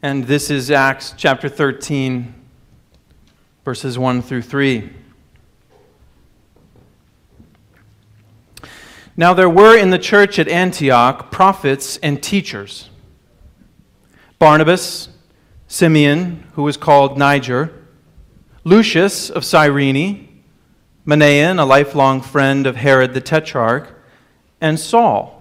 And this is Acts chapter 13, verses 1 through 3. Now there were in the church at Antioch prophets and teachers: Barnabas, Simeon, who was called Niger, Lucius of Cyrene, Manaen, a lifelong friend of Herod the Tetrarch, and Saul.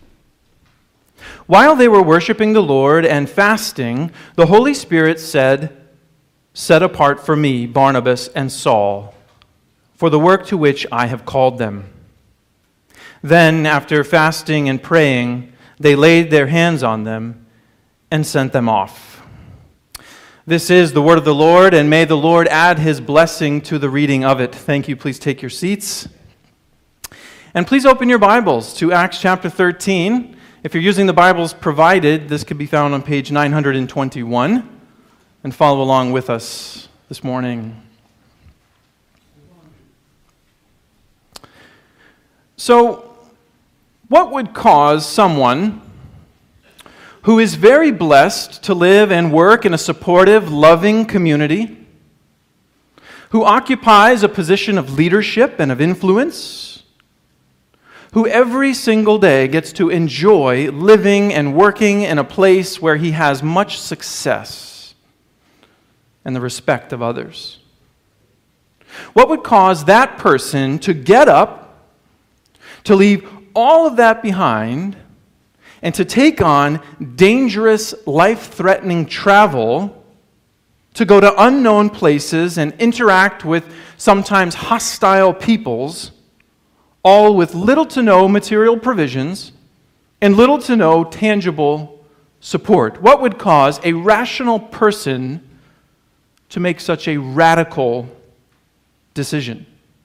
While they were worshiping the Lord and fasting, the Holy Spirit said, "Set apart for me Barnabas and Saul for the work to which I have called them." Then, after fasting and praying, they laid their hands on them and sent them off. This is the word of the Lord, and may the Lord add his blessing to the reading of it. Thank you. Please take your seats. And please open your Bibles to Acts chapter 13. If you're using the Bibles provided, this can be found on page 921, and follow along with us this morning. So, what would cause someone who is very blessed to live and work in a supportive, loving community, who occupies a position of leadership and of influence, who every single day gets to enjoy living and working in a place where he has much success and the respect of others? What would cause that person to get up, to leave all of that behind, and to take on dangerous, life-threatening travel to go to unknown places and interact with sometimes hostile peoples, all with little to no material provisions and little to no tangible support? What would cause a rational person to make such a radical decision?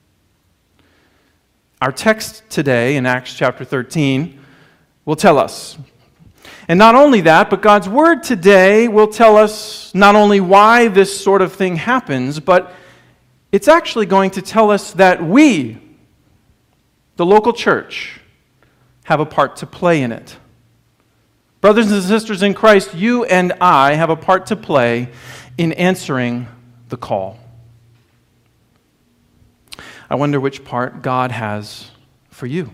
Our text today in Acts chapter 13 will tell us. And not only that, but God's word today will tell us not only why this sort of thing happens, but it's actually going to tell us that we, the local church, have a part to play in it. Brothers and sisters in Christ, you and I have a part to play in answering the call. I wonder which part God has for you.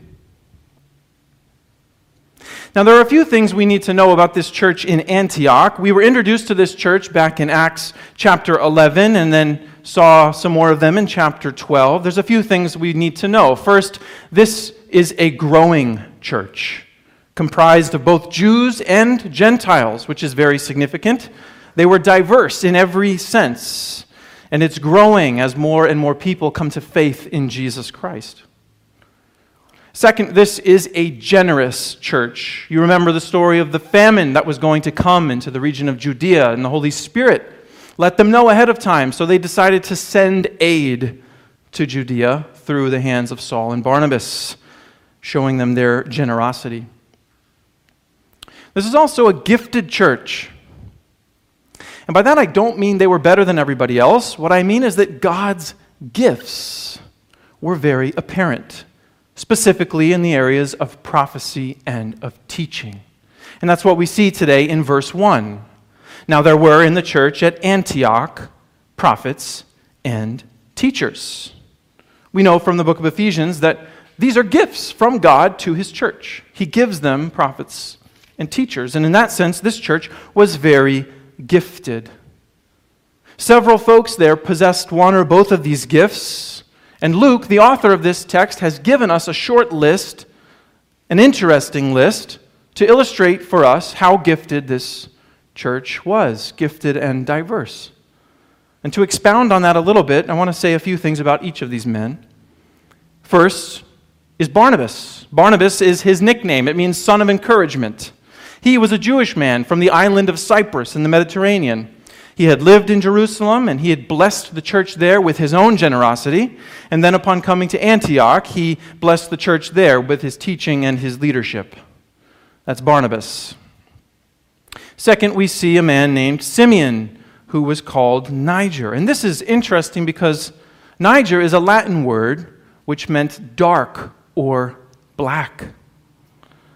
Now, there are a few things we need to know about this church in Antioch. We were introduced to this church back in Acts chapter 11 and then saw some more of them in chapter 12. There's a few things we need to know. First, this is a growing church comprised of both Jews and Gentiles, which is very significant. They were diverse in every sense, and it's growing as more and more people come to faith in Jesus Christ. Second, this is a generous church. You remember the story of the famine that was going to come into the region of Judea, and the Holy Spirit let them know ahead of time, so they decided to send aid to Judea through the hands of Saul and Barnabas, showing them their generosity. This is also a gifted church. And by that I don't mean they were better than everybody else. What I mean is that God's gifts were very apparent, specifically in the areas of prophecy and of teaching. And that's what we see today in verse 1. Now there were in the church at Antioch prophets and teachers. We know from the book of Ephesians that these are gifts from God to his church. He gives them prophets and teachers. And in that sense, this church was very gifted. Several folks there possessed one or both of these gifts. And Luke, the author of this text, has given us a short list, an interesting list, to illustrate for us how gifted this church was, gifted and diverse. And to expound on that a little bit, I want to say a few things about each of these men. First is Barnabas. Barnabas is his nickname. It means son of encouragement. He was a Jewish man from the island of Cyprus in the Mediterranean. He had lived in Jerusalem, and he had blessed the church there with his own generosity. And then upon coming to Antioch, he blessed the church there with his teaching and his leadership. That's Barnabas. Second, we see a man named Simeon, who was called Niger. And this is interesting because Niger is a Latin word which meant dark or black.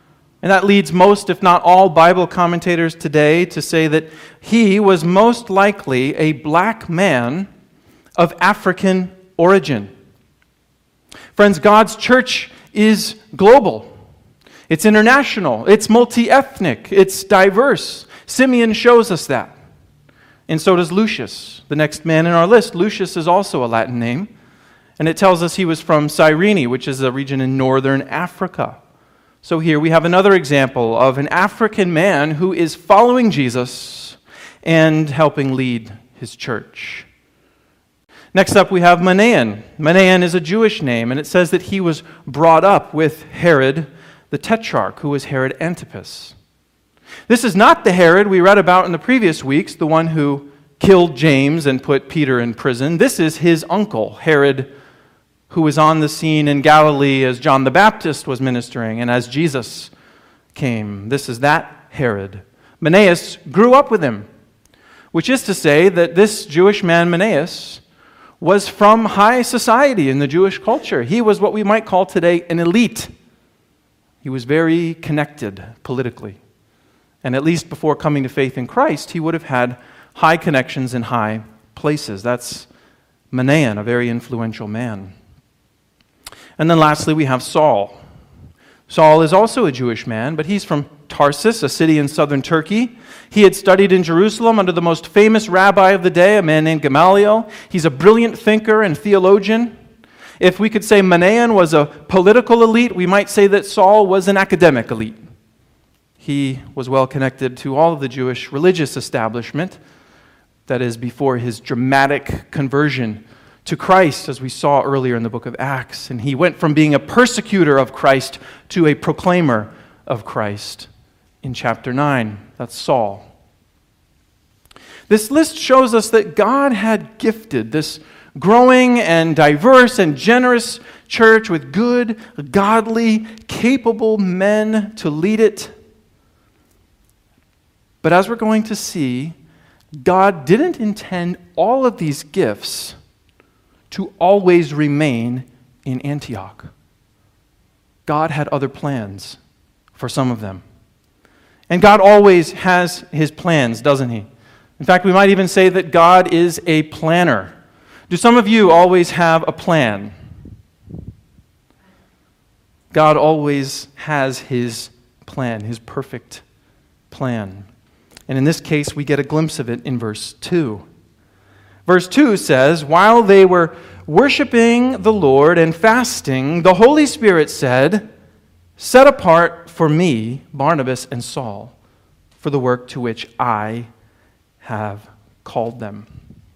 And that leads most, if not all, Bible commentators today to say that he was most likely a black man of African origin. Friends, God's church is global. It's international. It's multi-ethnic. It's diverse. Simeon shows us that. And so does Lucius, the next man in our list. Lucius is also a Latin name. And it tells us he was from Cyrene, which is a region in northern Africa. So here we have another example of an African man who is following Jesus and helping lead his church. Next up we have Manaen. Manaen is a Jewish name, and it says that he was brought up with Herod the Tetrarch, who was Herod Antipas. This is not the Herod we read about in the previous weeks, the one who killed James and put Peter in prison. This is his uncle, Herod, who was on the scene in Galilee as John the Baptist was ministering and as Jesus came. This is that Herod. Manaeus grew up with him, which is to say that this Jewish man, Manaeus, was from high society in the Jewish culture. He was what we might call today an elite. He was very connected politically. And at least before coming to faith in Christ, he would have had high connections in high places. That's Manaen, a very influential man. And then lastly, we have Saul. Saul is also a Jewish man, but he's from Tarsus, a city in southern Turkey. He had studied in Jerusalem under the most famous rabbi of the day, a man named Gamaliel. He's a brilliant thinker and theologian. If we could say Manaen was a political elite, we might say that Saul was an academic elite. He was well connected to all of the Jewish religious establishment, that is, before his dramatic conversion to Christ, as we saw earlier in the book of Acts. And he went from being a persecutor of Christ to a proclaimer of Christ in chapter 9. That's Saul. This list shows us that God had gifted this growing and diverse and generous church with good, godly, capable men to lead it. But as we're going to see, God didn't intend all of these gifts to always remain in Antioch. God had other plans for some of them. And God always has his plans, doesn't he? In fact, we might even say that God is a planner. Do some of you always have a plan? God always has his plan, his perfect plan. And in this case, we get a glimpse of it in verse 2. Verse 2 says, while they were worshiping the Lord and fasting, the Holy Spirit said, set apart for me Barnabas and Saul for the work to which I have called them.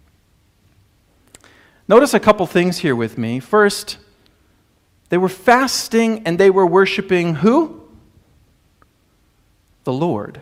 Notice a couple things here with me. First, they were fasting and they were worshiping who? The Lord.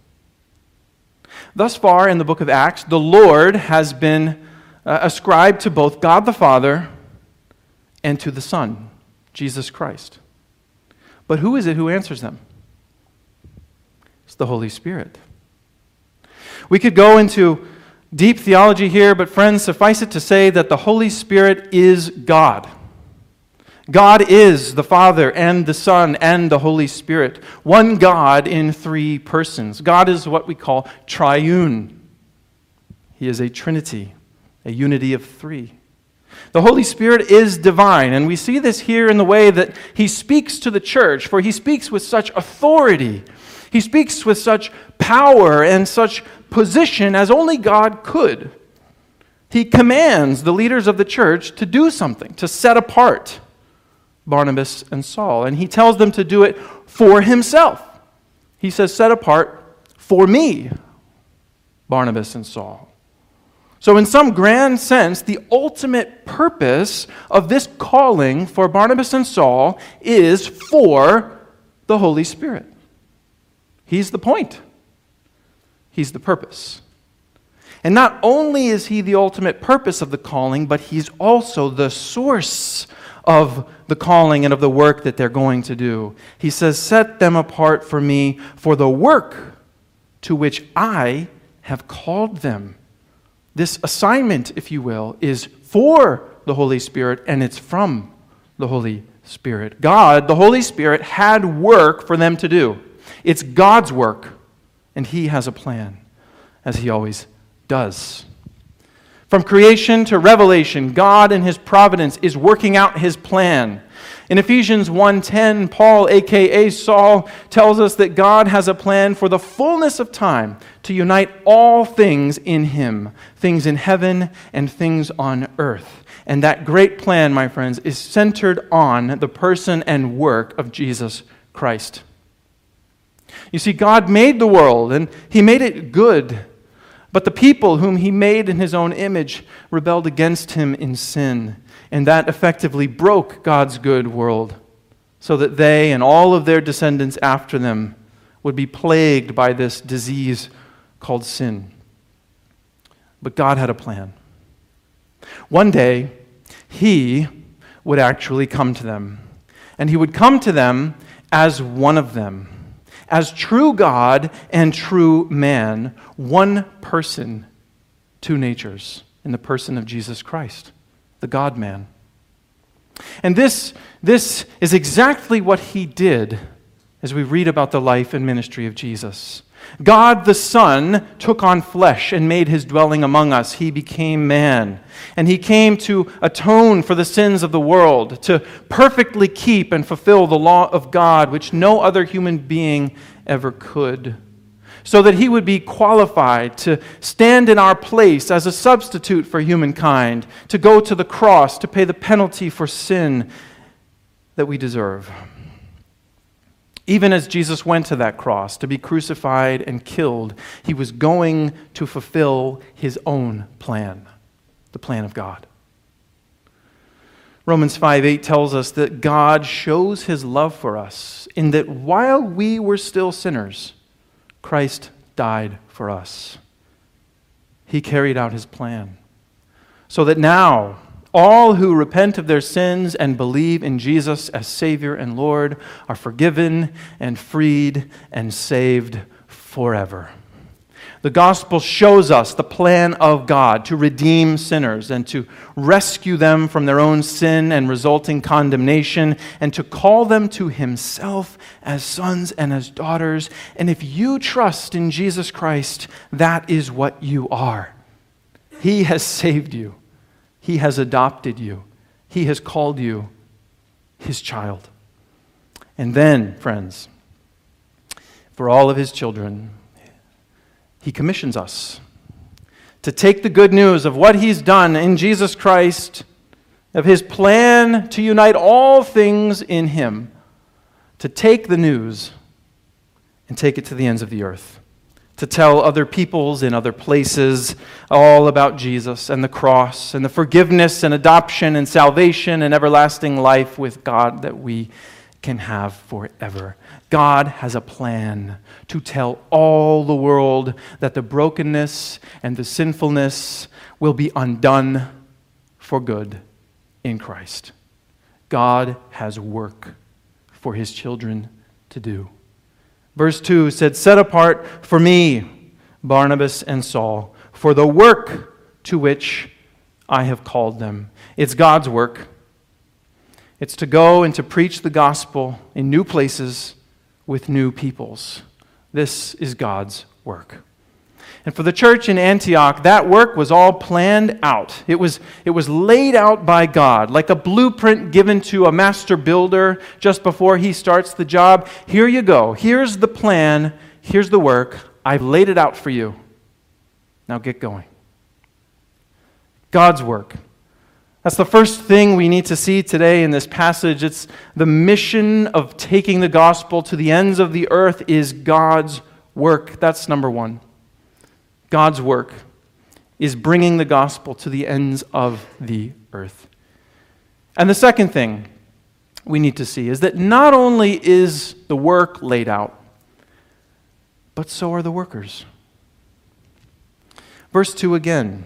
Thus far in the book of Acts, the Lord has been ascribed to both God the Father and to the Son, Jesus Christ. But who is it who answers them? It's the Holy Spirit. We could go into deep theology here, but friends, suffice it to say that the Holy Spirit is God. God is the Father and the Son and the Holy Spirit. One God in three persons. God is what we call triune. He is a Trinity, a unity of three. The Holy Spirit is divine, and we see this here in the way that he speaks to the church, for he speaks with such authority. He speaks with such power and such position as only God could. He commands the leaders of the church to do something, to set apart Barnabas and Saul, and he tells them to do it for himself. He says, set apart for me, Barnabas and Saul. So in some grand sense, the ultimate purpose of this calling for Barnabas and Saul is for the Holy Spirit. He's the point. He's the purpose. And not only is he the ultimate purpose of the calling, but he's also the source of the calling and of the work that they're going to do. He says, set them apart for me for the work to which I have called them. This assignment, if you will, is for the Holy Spirit, and it's from the Holy Spirit. God, the Holy Spirit, had work for them to do. It's God's work, and He has a plan, as He always does. From creation to revelation, God in His providence is working out His plan. In Ephesians 1:10, Paul, a.k.a. Saul, tells us that God has a plan for the fullness of time to unite all things in Him, things in heaven and things on earth. And that great plan, my friends, is centered on the person and work of Jesus Christ. You see, God made the world, and He made it good. But the people whom He made in His own image rebelled against Him in sin, and that effectively broke God's good world, so that they and all of their descendants after them would be plagued by this disease called sin. But God had a plan. One day, He would actually come to them, and He would come to them as one of them. As true God and true man, one person, two natures, in the person of Jesus Christ, the God-man. And this is exactly what He did as we read about the life and ministry of Jesus. God the Son took on flesh and made His dwelling among us. He became man. And He came to atone for the sins of the world, to perfectly keep and fulfill the law of God, which no other human being ever could, so that He would be qualified to stand in our place as a substitute for humankind, to go to the cross, to pay the penalty for sin that we deserve. Even as Jesus went to that cross to be crucified and killed, He was going to fulfill His own plan, the plan of God. Romans 5:8 tells us that God shows His love for us in that while we were still sinners, Christ died for us. He carried out His plan, so that now all who repent of their sins and believe in Jesus as Savior and Lord are forgiven and freed and saved forever. The gospel shows us the plan of God to redeem sinners and to rescue them from their own sin and resulting condemnation and to call them to Himself as sons and as daughters. And if you trust in Jesus Christ, that is what you are. He has saved you. He has adopted you. He has called you His child. And then, friends, for all of His children, He commissions us to take the good news of what He's done in Jesus Christ, of His plan to unite all things in Him, to take the news and take it to the ends of the earth, to tell other peoples in other places all about Jesus and the cross and the forgiveness and adoption and salvation and everlasting life with God that we can have forever. God has a plan to tell all the world that the brokenness and the sinfulness will be undone for good in Christ. God has work for His children to do. Verse 2 said, "Set apart for me, Barnabas and Saul, for the work to which I have called them." It's God's work. It's to go and to preach the gospel in new places with new peoples. This is God's work. And for the church in Antioch, that work was all planned out. It was laid out by God, like a blueprint given to a master builder just before he starts the job. Here you go. Here's the plan. Here's the work. I've laid it out for you. Now get going. God's work. That's the first thing we need to see today in this passage. It's the mission of taking the gospel to the ends of the earth is God's work. That's number one. God's work is bringing the gospel to the ends of the earth. And the second thing we need to see is that not only is the work laid out, but so are the workers. Verse 2 again.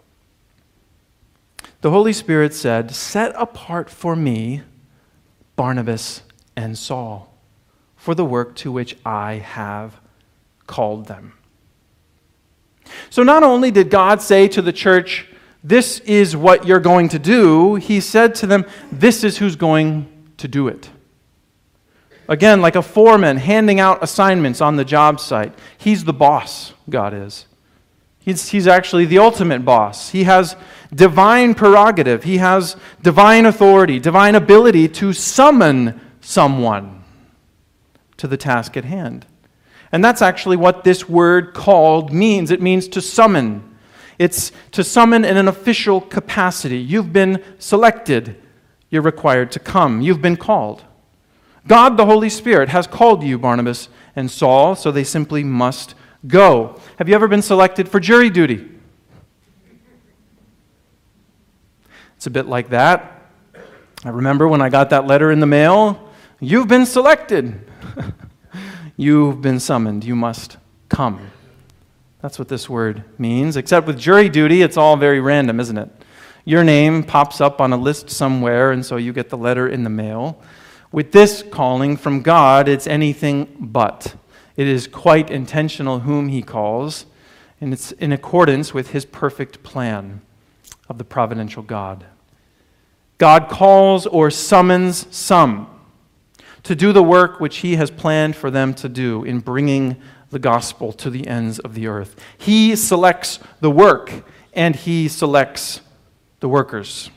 The Holy Spirit said, "Set apart for me Barnabas and Saul for the work to which I have called them." So not only did God say to the church, "This is what you're going to do," He said to them, "This is who's going to do it." Again, like a foreman handing out assignments on the job site. He's the boss, God is. He's actually the ultimate boss. He has divine prerogative. He has divine authority, divine ability to summon someone to the task at hand. And that's actually what this word called means. It means to summon. It's to summon in an official capacity. You've been selected. You're required to come. You've been called. God, the Holy Spirit, has called you, Barnabas and Saul, so they simply must go. Have you ever been selected for jury duty? It's a bit like that. I remember when I got that letter in the mail, you've been selected. You've been summoned. You must come. That's what this word means. Except with jury duty, it's all very random, isn't it? Your name pops up on a list somewhere, and so you get the letter in the mail. With this calling from God, it's anything but. It is quite intentional whom He calls, and it's in accordance with His perfect plan of the providential God. God calls or summons some to do the work which He has planned for them to do in bringing the gospel to the ends of the earth. He selects the work, and He selects the workers.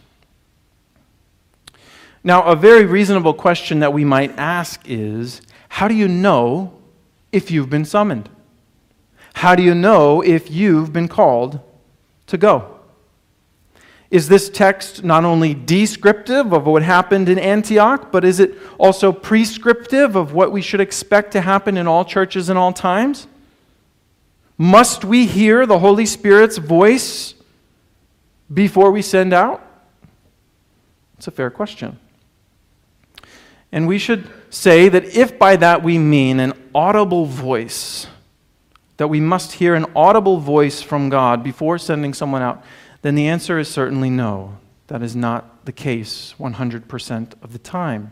Now, a very reasonable question that we might ask is, how do you know if you've been summoned? How do you know if you've been called to go? Is this text not only descriptive of what happened in Antioch, but is it also prescriptive of what we should expect to happen in all churches in all times? Must we hear the Holy Spirit's voice before we send out? It's a fair question. And we should say that if by that we mean an audible voice, that we must hear an audible voice from God before sending someone out, then the answer is certainly no. That is not the case 100% of the time.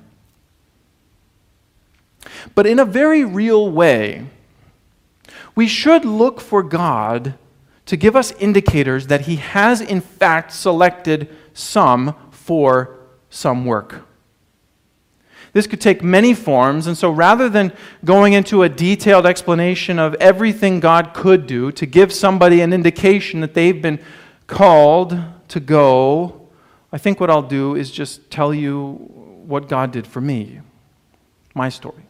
But in a very real way, we should look for God to give us indicators that He has in fact selected some for some work. This could take many forms, and so rather than going into a detailed explanation of everything God could do to give somebody an indication that they've been called to go, I think what I'll do is just tell you what God did for me, my story.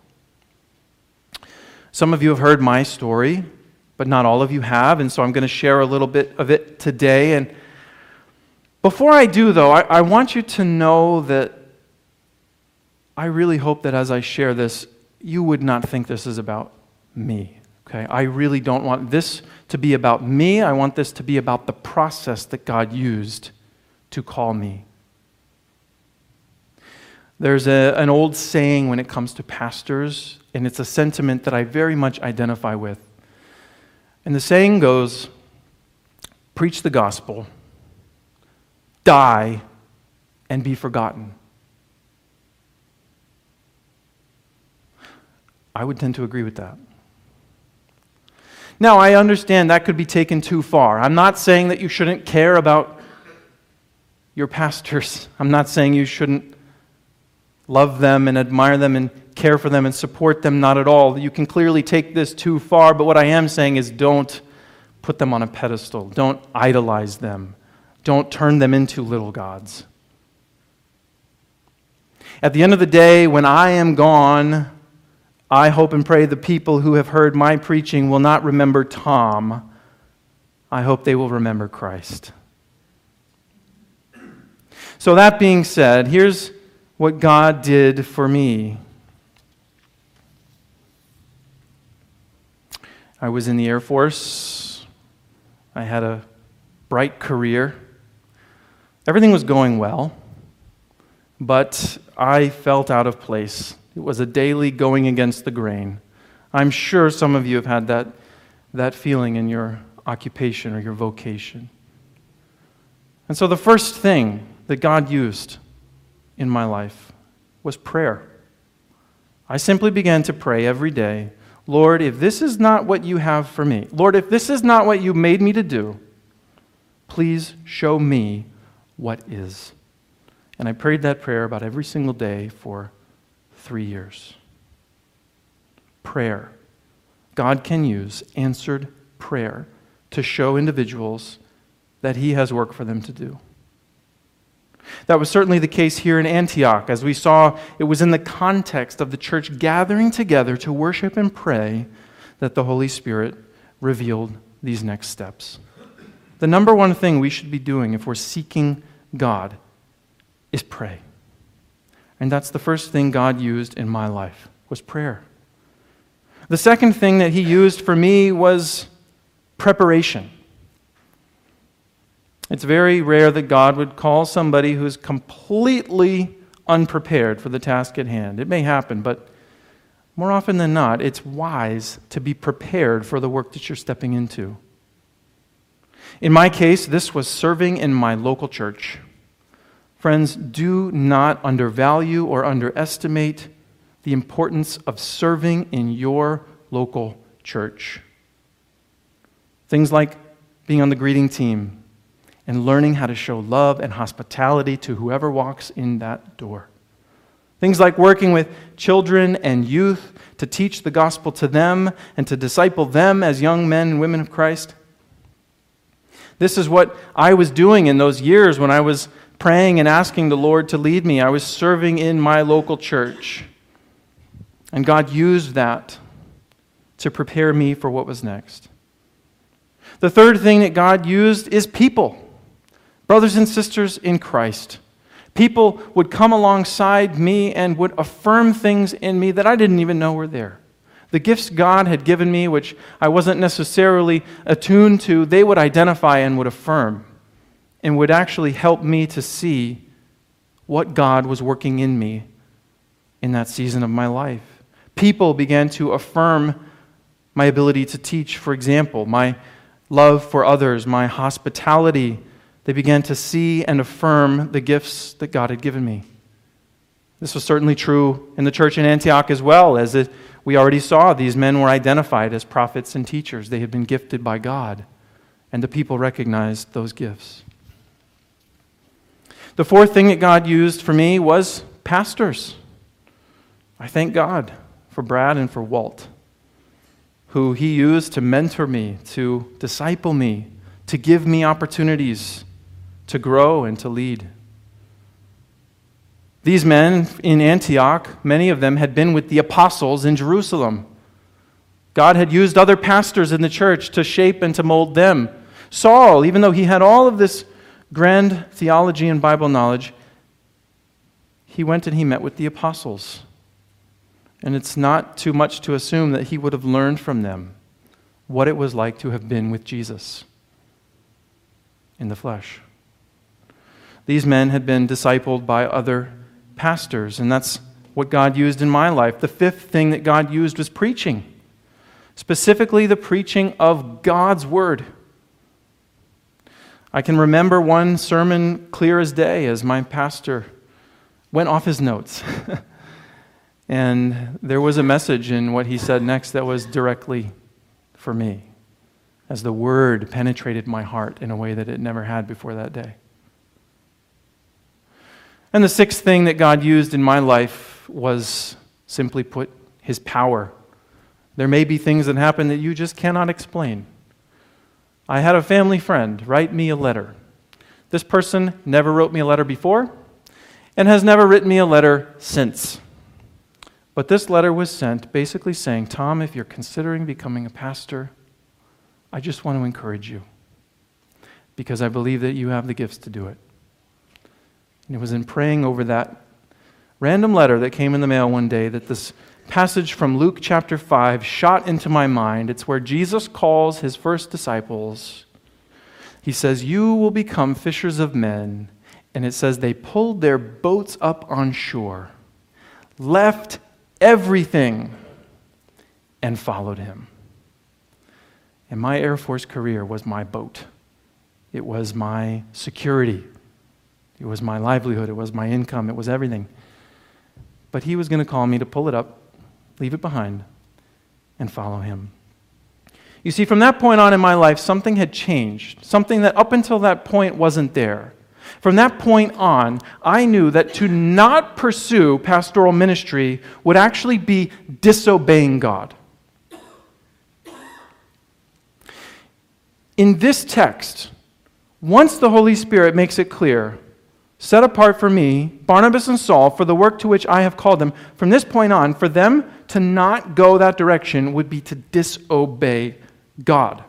Some of you have heard my story, but not all of you have, and so I'm going to share a little bit of it today. And before I do, though, I want you to know that I really hope that as I share this, you would not think this is about me. Okay? I really don't want this to be about me. I want this to be about the process that God used to call me. There's an old saying when it comes to pastors, and it's a sentiment that I very much identify with. And the saying goes, preach the gospel, die, and be forgotten. I would tend to agree with that. Now, I understand that could be taken too far. I'm not saying that you shouldn't care about your pastors. I'm not saying you shouldn't love them and admire them and care for them and support them, not at all. You can clearly take this too far, but what I am saying is don't put them on a pedestal. Don't idolize them. Don't turn them into little gods. At the end of the day, when I am gone, I hope and pray the people who have heard my preaching will not remember Tom. I hope they will remember Christ. So that being said, here's what God did for me. I was in the Air Force. I had a bright career. Everything was going well, but I felt out of place. It was a daily going against the grain. I'm sure some of you have had that feeling in your occupation or your vocation. And so the first thing that God used in my life was prayer. I simply began to pray every day, Lord, if this is not what you have for me, Lord, if this is not what you made me to do, please show me what is. And I prayed that prayer about every single day for 3 years. prayer. God can use answered prayer to show individuals that He has work for them to do. That was certainly the case here in Antioch. As we saw, it was in the context of the church gathering together to worship and pray that the Holy Spirit revealed these next steps. The number one thing we should be doing if we're seeking God is pray. And that's the first thing God used in my life, was prayer. The second thing that He used for me was preparation. It's very rare that God would call somebody who's completely unprepared for the task at hand. It may happen, but more often than not, it's wise to be prepared for the work that you're stepping into. In my case, this was serving in my local church. Friends, do not undervalue or underestimate the importance of serving in your local church. Things like being on the greeting team and learning how to show love and hospitality to whoever walks in that door. Things like working with children and youth to teach the gospel to them and to disciple them as young men and women of Christ. This is what I was doing in those years when I was praying and asking the Lord to lead me. I was serving in my local church. And God used that to prepare me for what was next. The third thing that God used is people. Brothers and sisters in Christ. People would come alongside me and would affirm things in me that I didn't even know were there. The gifts God had given me, which I wasn't necessarily attuned to, they would identify and would affirm and would actually help me to see what God was working in me in that season of my life. People began to affirm my ability to teach, for example, my love for others, my hospitality. They began to see and affirm the gifts that God had given me. This was certainly true in the church in Antioch as well, as we already saw. These men were identified as prophets and teachers. They had been gifted by God, and the people recognized those gifts. The fourth thing that God used for me was pastors. I thank God for Brad and for Walt, who He used to mentor me, to disciple me, to give me opportunities to grow and to lead. These men in Antioch, many of them had been with the apostles in Jerusalem. God had used other pastors in the church to shape and to mold them. Saul, even though he had all of this grand theology and Bible knowledge, he went and he met with the apostles. And it's not too much to assume that he would have learned from them what it was like to have been with Jesus in the flesh. These men had been discipled by other pastors, and that's what God used in my life. The fifth thing that God used was preaching, specifically the preaching of God's Word. I can remember one sermon clear as day as my pastor went off his notes. And there was a message in what he said next that was directly for me, as the Word penetrated my heart in a way that it never had before that day. And the sixth thing that God used in my life was, simply put, His power. There may be things that happen that you just cannot explain. I had a family friend write me a letter. This person never wrote me a letter before and has never written me a letter since. But this letter was sent basically saying, Tom, if you're considering becoming a pastor, I just want to encourage you because I believe that you have the gifts to do it. And it was in praying over that random letter that came in the mail one day that this passage from Luke chapter 5 shot into my mind. It's where Jesus calls His first disciples. He says, you will become fishers of men. And it says they pulled their boats up on shore, left everything, and followed Him. And my Air Force career was my boat. It was my security. It was my livelihood. It was my income. It was everything. But He was going to call me to pull it up, leave it behind, and follow Him. You see, from that point on in my life, something had changed. Something that up until that point wasn't there. From that point on, I knew that to not pursue pastoral ministry would actually be disobeying God. in this text, once the Holy Spirit makes it clear, set apart for me, Barnabas and Saul, for the work to which I have called them, from this point on, for them to not go that direction would be to disobey God.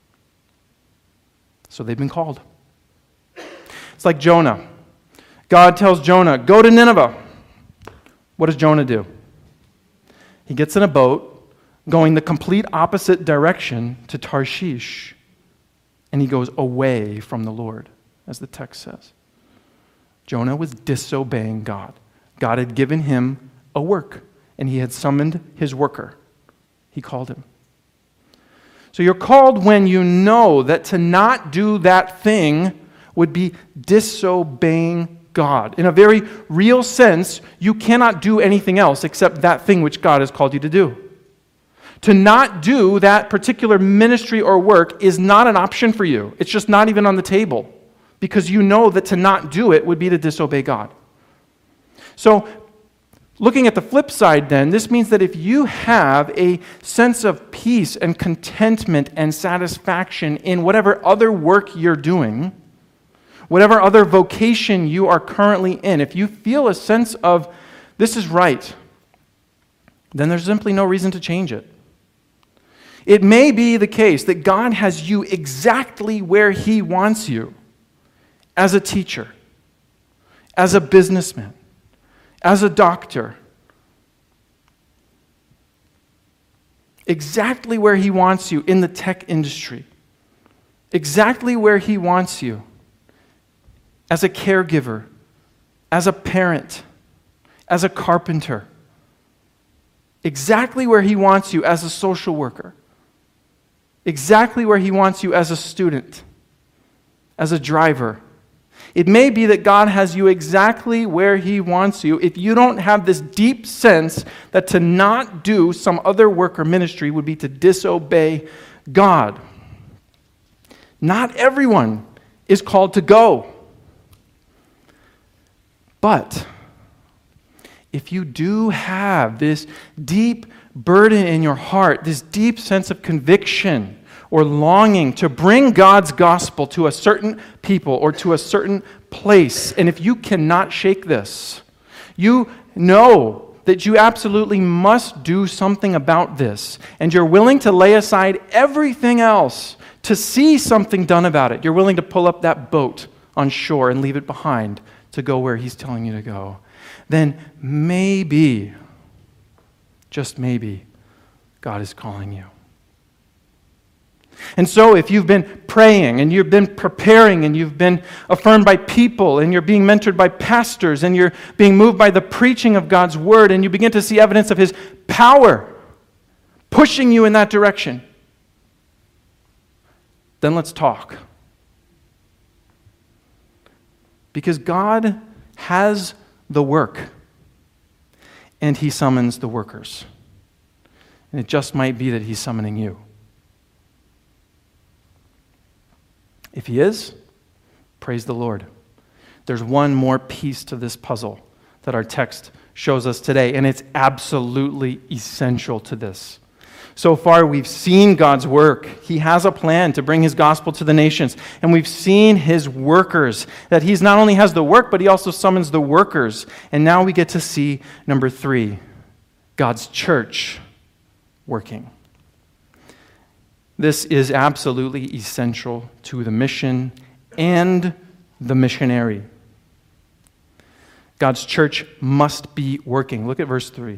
So they've been called. It's like Jonah. God tells Jonah, go to Nineveh. What does Jonah do? He gets in a boat, going the complete opposite direction to Tarshish, and he goes away from the Lord, as the text says. Jonah was disobeying God. God had given him a work, and he had summoned his worker. He called him. So you're called when you know that to not do that thing would be disobeying God. In a very real sense, you cannot do anything else except that thing which God has called you to do. To not do that particular ministry or work is not an option for you. It's just not even on the table, because you know that to not do it would be to disobey God. So, looking at the flip side then, this means that if you have a sense of peace and contentment and satisfaction in whatever other work you're doing, whatever other vocation you are currently in, if you feel a sense of this is right, then there's simply no reason to change it. It may be the case that God has you exactly where He wants you, as a teacher, as a businessman, as a doctor, exactly where He wants you in the tech industry, exactly where He wants you as a caregiver, as a parent, as a carpenter, exactly where He wants you as a social worker, exactly where He wants you as a student, as a driver. It may be that God has you exactly where He wants you if you don't have this deep sense that to not do some other work or ministry would be to disobey God. Not everyone is called to go. But if you do have this deep burden in your heart, this deep sense of conviction or longing to bring God's gospel to a certain people or to a certain place, and if you cannot shake this, you know that you absolutely must do something about this, and you're willing to lay aside everything else to see something done about it. You're willing to pull up that boat on shore and leave it behind to go where He's telling you to go. Then maybe, just maybe, God is calling you. And so if you've been praying and you've been preparing and you've been affirmed by people and you're being mentored by pastors and you're being moved by the preaching of God's word and you begin to see evidence of His power pushing you in that direction, then let's talk. Because God has the work and He summons the workers. And it just might be that He's summoning you. If He is, praise the Lord. There's one more piece to this puzzle that our text shows us today, and it's absolutely essential to this. So far, we've seen God's work. He has a plan to bring His gospel to the nations, and we've seen His workers, that He not only has the work, but He also summons the workers. And now we get to see number 3, God's church working. This is absolutely essential to the mission and the missionary. God's church must be working. Look at verse 3.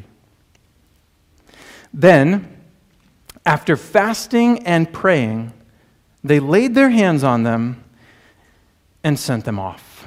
Then, after fasting and praying, they laid their hands on them and sent them off.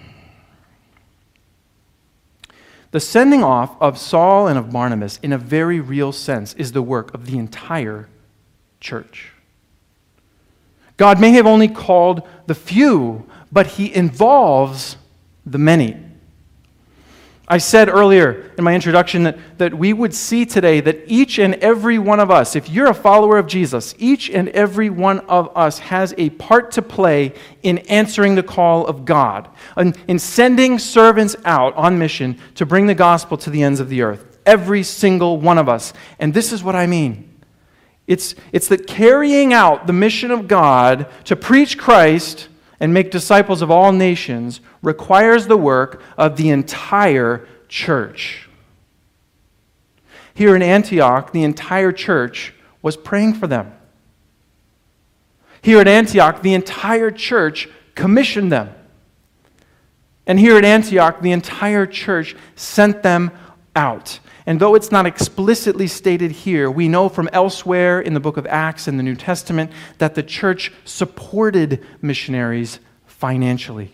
The sending off of Saul and of Barnabas, in a very real sense, is the work of the entire church. God may have only called the few, but He involves the many. I said earlier in my introduction that we would see today that each and every one of us, if you're a follower of Jesus, each and every one of us has a part to play in answering the call of God, in sending servants out on mission to bring the gospel to the ends of the earth. Every single one of us. And this is what I mean. It's that carrying out the mission of God to preach Christ and make disciples of all nations requires the work of the entire church. Here in Antioch, the entire church was praying for them. Here at Antioch, the entire church commissioned them. And here at Antioch, the entire church sent them out. And though it's not explicitly stated here, we know from elsewhere in the book of Acts and the New Testament that the church supported missionaries financially.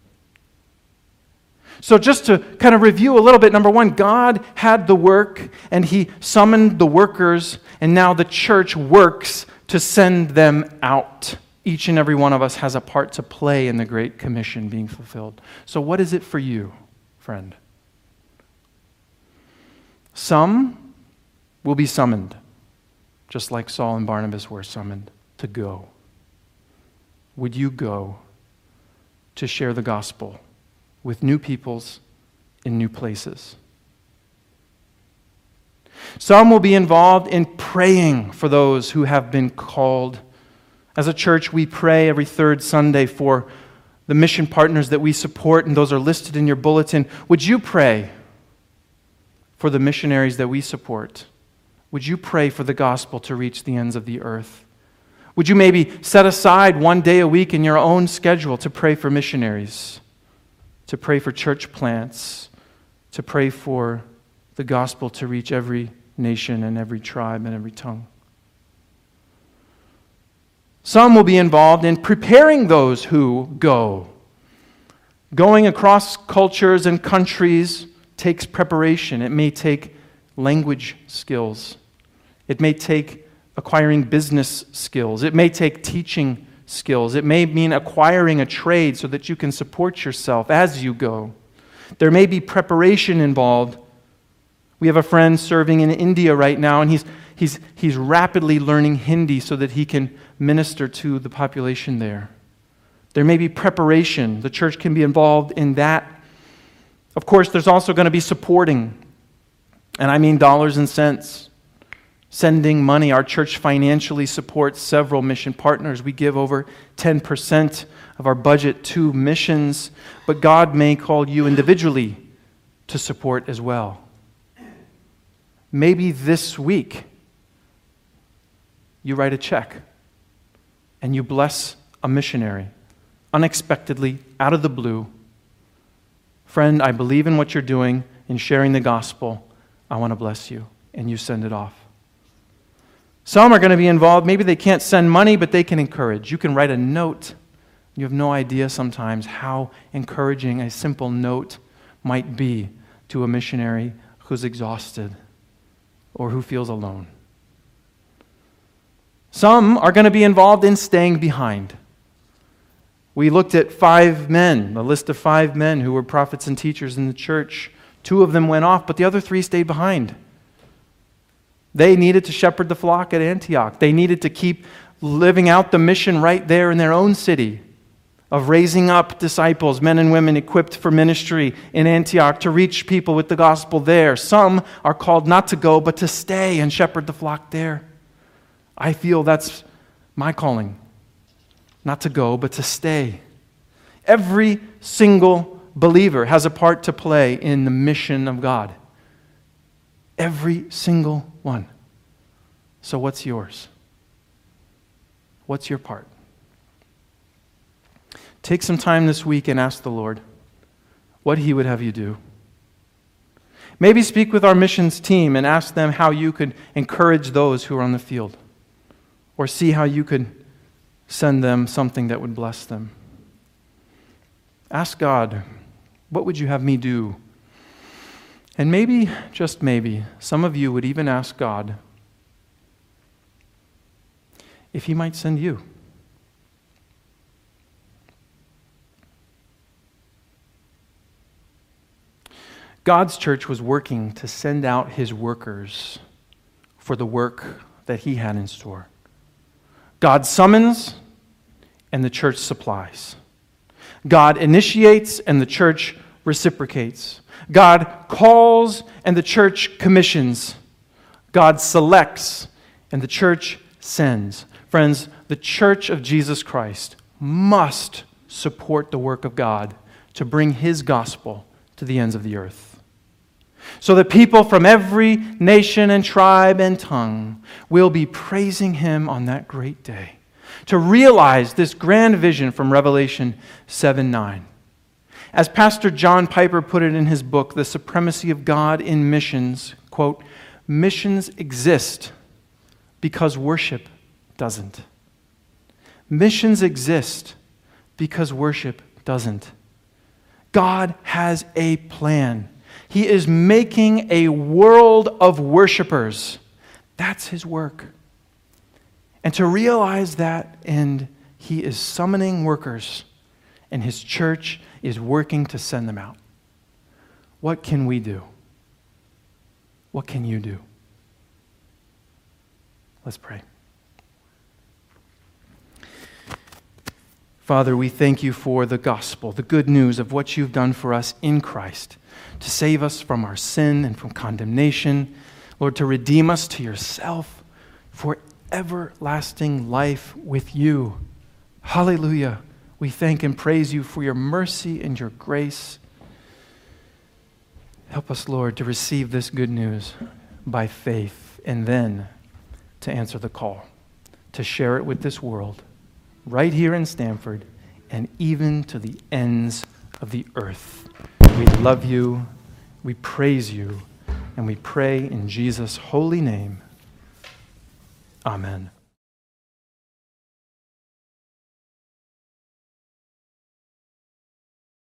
So just to kind of review a little bit, number one, God had the work and He summoned the workers, and now the church works to send them out. Each and every one of us has a part to play in the Great Commission being fulfilled. So what is it for you, friend? Some will be summoned, just like Saul and Barnabas were summoned to go. Would you go to share the gospel with new peoples in new places? Some will be involved in praying for those who have been called. As a church, we pray every third Sunday for the mission partners that we support, and those are listed in your bulletin. Would you pray for the missionaries that we support? Would you pray for the gospel to reach the ends of the earth? Would you maybe set aside one day a week in your own schedule to pray for missionaries, to pray for church plants, to pray for the gospel to reach every nation and every tribe and every tongue? Some will be involved in preparing those who go. Going across cultures and countries takes preparation. It may take language skills. It may take acquiring business skills. It may take teaching skills. It may mean acquiring a trade so that you can support yourself as you go. There may be preparation involved. We have a friend serving in India right now, and he's rapidly learning Hindi so that he can minister to the population there. There may be preparation. The church can be involved in that. Of course, there's also going to be supporting, and I mean dollars and cents. Sending money. Our church financially supports several mission partners. We give over 10% of our budget to missions, but God may call you individually to support as well. Maybe this week you write a check and you bless a missionary unexpectedly, out of the blue. Friend, I believe in what you're doing in sharing the gospel. I want to bless you. And you send it off. Some are going to be involved. Maybe they can't send money, but they can encourage. You can write a note. You have no idea sometimes how encouraging a simple note might be to a missionary who's exhausted or who feels alone. Some are going to be involved in staying behind. We looked at 5 men, a list of 5 men who were prophets and teachers in the church. 2 of them went off, but the other 3 stayed behind. They needed to shepherd the flock at Antioch. They needed to keep living out the mission right there in their own city of raising up disciples, men and women equipped for ministry in Antioch to reach people with the gospel there. Some are called not to go, but to stay and shepherd the flock there. I feel that's my calling. Not to go, but to stay. Every single believer has a part to play in the mission of God. Every single one. So what's yours? What's your part? Take some time this week and ask the Lord what He would have you do. Maybe speak with our missions team and ask them how you could encourage those who are on the field. Or see how you could send them something that would bless them. Ask God, what would you have me do? And maybe, just maybe, some of you would even ask God if He might send you. God's church was working to send out His workers for the work that He had in store. God summons and the church supplies. God initiates and the church reciprocates. God calls and the church commissions. God selects and the church sends. Friends, the church of Jesus Christ must support the work of God to bring His gospel to the ends of the earth, so that people from every nation and tribe and tongue will be praising Him on that great day, to realize this grand vision from Revelation 7:9. As Pastor John Piper put it in his book, The Supremacy of God in Missions, quote, "Missions exist because worship doesn't." Missions exist because worship doesn't. God has a plan. He is making a world of worshipers. That's His work. And to realize that end, He is summoning workers, and His church is working to send them out. What can we do? What can you do? Let's pray. Father, we thank You for the gospel, the good news of what You've done for us in Christ, to save us from our sin and from condemnation, Lord, to redeem us to Yourself for everlasting life with You. Hallelujah. We thank and praise You for Your mercy and Your grace. Help us, Lord, to receive this good news by faith and then to answer the call, to share it with this world, right here in Stanford and even to the ends of the earth. We love You, we praise You, and we pray in Jesus' holy name. Amen.